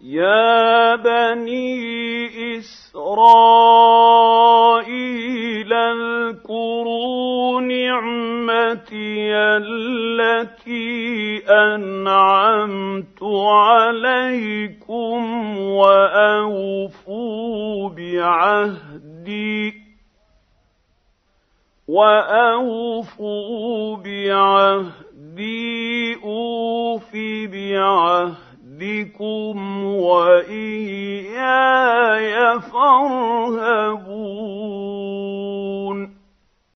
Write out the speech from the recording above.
يَا بَنِي إِسْرَائِيلَ اذْكُرُوا نِعْمَتِيَ الَّتِي أَنْعَمْتُ عَلَيْكُمْ وَأَوْفُوا بِعَهْدِي أُوفِ بِعَهْدِكُمْ وَإِيَّايَ فَارْهَبُونِ